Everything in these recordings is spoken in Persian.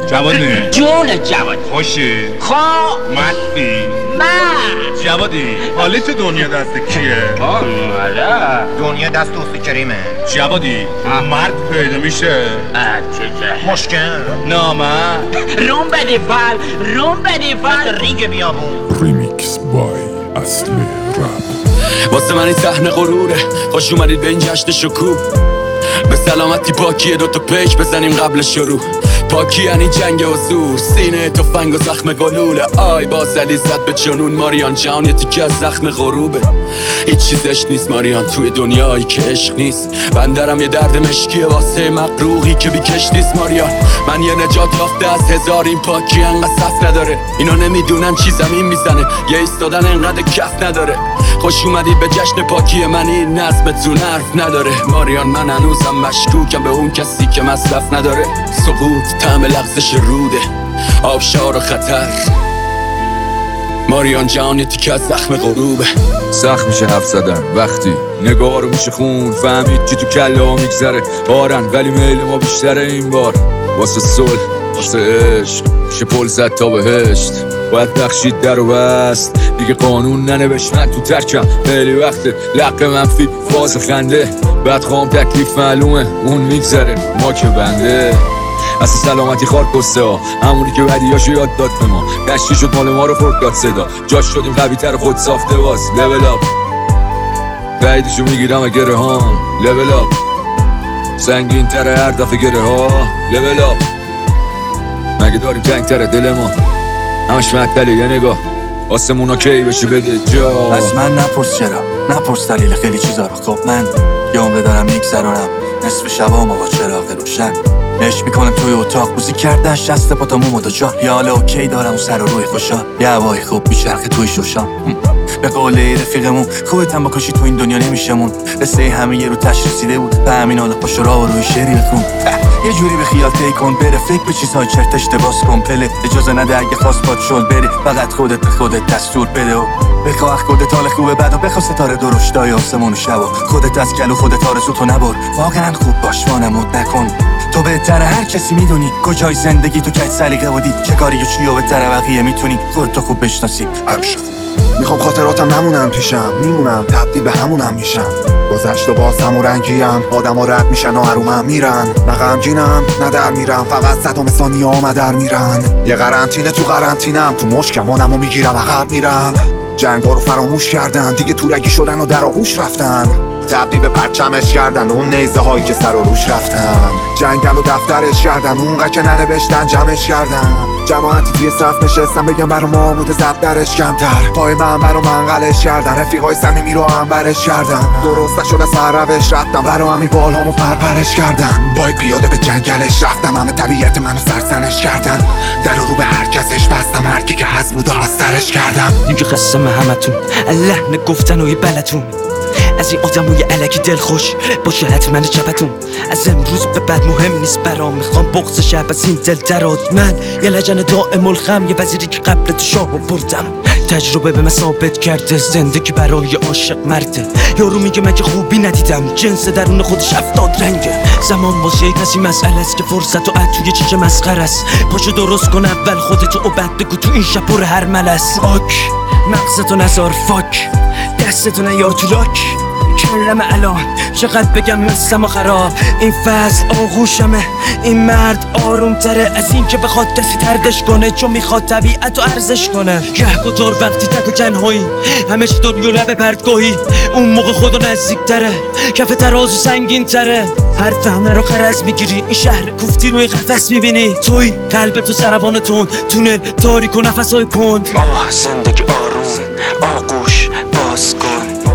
جوادی جون جواد خوشی خواه مستی من جوادی حالیت دنیا دست کیه؟ آره دنیا دست دوستی کریمه. جوادی مرد پیدا میشه چه مشکل نامه روم بدی فال رینگ بیابون. ریمیکس بای اصلی رپ. واسه من این صحنه غروره، خوش اومدید به این جشن شکوه. به سلامتی پاکیه دوتا پیک بزنیم قبل شروع. پاکی یعنی جنگ حضور، سینه تفنگ و زخم گلوله. آی باز علی زد به جنون ماریان جان، یه تیکه از زخم غروبه. هیچ چیزش نیست ماریان توی دنیایی که عشق نیست. بندرم یه درد مشکیه واسه مقروقی که بیکش نیست ماریان. من یه نجات یافته از هزار، این پاکی انقدر صف نداره. اینا نمیدونن چی زمین میزنه، یه ایستادن انقدر کف نداره. خوش اومدی به جشن پاکی من، این نظمتون حرف نداره ماریان. من هنوزم مشکوکم به اون کسی که مصرف نداره. سقوط طعم لغزش روده، آبشار و خطر. ماریان جان یه تیکه از زخم غروبه. سخت میشه حرف زدن وقتی نگاه رو میشه خون. فهمید که تو کله ها میگذره بارن، ولی میل ما بیشتره این بار. واسه صلح واسه عشق میشه پل زد تا بهشت. باید بخشید در و بست دیگه قانون ننوشت. من تو ترکم خیلی وقته، لق منفی فاز خنده. بعد خوام تکلیف معلومه اون میگذره ما که بنده. اصلا سلامتی خار کسته ها، همونی که بدیاشو یاد داد به ما. دشتی شد مال ما رو فرد داد صدا، جاش شدیم قوی تر خود ساخته باز. لول اپ بعیدشو میگیرم اگره هام. لول اپ سنگین تره هر دفعه گره ها. لول اپ مگه داریم جنگ تره دل ما همش مطبله. یه نگاه آسمونا کی بشه بده جا. از من نپرس چرا، نپرس دلیل خیلی چیزا رو. خب من یه عمره دارم میگذرونم نصف شبامو با چراغ روشن. نش میکنم توی اتاق موزیک کردن شسته پا تا مومو تا جا. یه حال اوکی دارم و سر و روی خوشا. یه هوای خوب میچرخه توی شوشا. به قول رفیقمون خودت هم بکشی تو این دنیا نمیشمون. قصه همه یه رو تش رسیده بود، به همین حال خوش را و روی شعری بخون. یه جوری به خیال تی کن بره، فکر به چیزهای چرت اشتباس کن. پله اجازه نده اگه خواست پاد شل بره، فقط خودت به خودت دستور بده و بخواه خودت حال خوبه بعد و بخواه ستاره درشتای آسمون و شب و خودت از گلو خودت آرزو تو نبر. واقعا خوب باش وانمود نکن، تو بهتره هر کسی میدونی کجای زندگی تو کج سلیقه بودی. چه کاری و چی و بهتره بقیه میتونی خودتو خوب بشناسی. میخوام خاطراتم نمونم پیشم، میمونم تبدیل به همونم میشم. گذشت و باز همون رنگیم، آدم ها رد میشن و حرومم میرن. نه غمگینم نه در میرم، فقط صدام ثانیه ها در میرن. یه قرنطینه تو قرنطینم، تو مشکمانم و میگیرم عقب میرم. جنگا رو فراموش کردن دیگه، تورگی شدن و در آغوش رفتن. تبدیل به پرچمش کردن اون نیزه هایی که سر و روش رفتن. جنگل و دفترش کردن اونقدر که ننوشتن جمعش کردن. جماعتی توی صف نشستن بگم برا ما بوده زب درش کمتر. پای من برا منقلش کردن، رفیقای صمیمی رو هم برش کردن. درست نشده سر روش رفتم، برا همین بالامو پرپرش کردن. بای پیاده به جنگلش رفتم، همه طبیعت منو سرسنش کردن. در رو به هر کسش بستم، هر کی که هست بود از سرش کردم. اینجا قسم همتون اللحن گفتن و یه بلتون. از این آدموی علکی دل خوش باشه حتما چپتون. از امروز به بعد مهم نیست برام، میخوام بغض شب از این دل دراد. من یه لجن دائم الخم، یه وزیری که قبل تو شاهو بردم. تجربه به من ثابت کرده زندگی برای عاشق مرده. یارو میگه مگه خوبی ندیدم، جنس درون خودش 70 رنگه. زمان واسه کسی مسئله است که فرصت و توی چیچه مسخره است. پاشو درست کن اول خودتو و بعد بگو تو این شب پر هر ملس. آک مغزتو نزار فاک، دستتو نیار تو لاک. کلمه الان چقدر بگم مثل ما خراب. این فصل آغوشمه، این مرد آروم تره از این که بخواد کسی تردش کنه، چون میخواد طبیعت رو ارزش کنه. گهگدار وقتی تک و تنهایی همه چی دنیا لبه پردگاهی، اون موقع خدا نزدیک تره، کف ترازو سنگین تره. حرف همه رو خرز میگیری، این شهر کوفتی روی قفس میبینی. توی قلب تو سربان تونل تاریک و نفسای کند. زندگی آروم آغوش باز کن.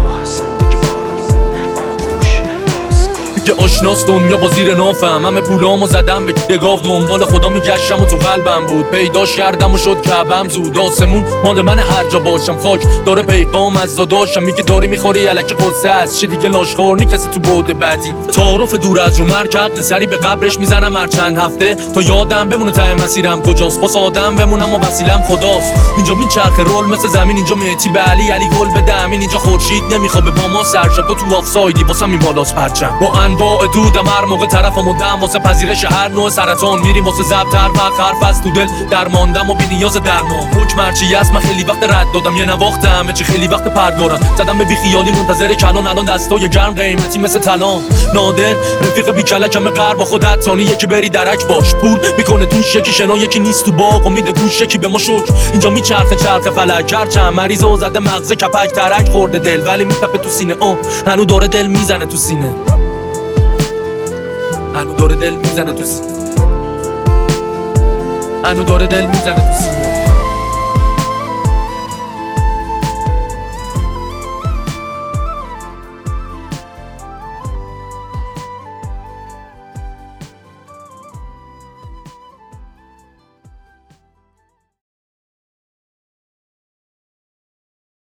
که آشناس دنیا با زیر نافم، همه پولامو زدم به دگاو. دنبال خدا میگشتم و تو قلبم بود، پیداش کردم و شد کعبم زود. آسمون مال من هر جا باشم، خاک داره پیغام از داداشم. میگه داری میخوری الکی قصه است، چه دیگه لاشخور نی کسی تو بعد بعدی. تعارف دور از رو مرکب سری به قبرش میزنم هر چند هفته، تا یادم بمونه ته مسیرم کجاست. باز آدم بمونم و وسیلم خداست. اینجا میچرخه رول مثل زمین، اینجا مهدی به علی گل بده امین. اینجا خورشید نمیخوابه با ما سرشب، تو آفسایدی واسم این بالاست پرچم. با انواع دودم هر موقع طرف موندم واسه پذیرش هر نوع سرطان میریم واسه ضبط هر وقت حرف از تو دل درماندم و بی نیاز درمان حکم هرچی هست من خیلی وقت رد دادم یه نواختم چه خیلی وقت پردارم زدم به بیخیالی منتظر کلان الان دستای گرم قیمتی مثل طلا نادر رفیق بی کلکم غرب با خودت تانی یکی بری درک باش پول میکنه توش یکی شنا یکی نیست تو باغ و میده گوش یکی به ما شک اینجا میچرخه چرخه فلک هر چند مریض و زده مغز کپک ترک خورده دل ولی میتپه تو سینه هنو داره دل میزنه تو سینه هنو داره دل میزنه تو سینه هنو داره دل میزنه تو سینه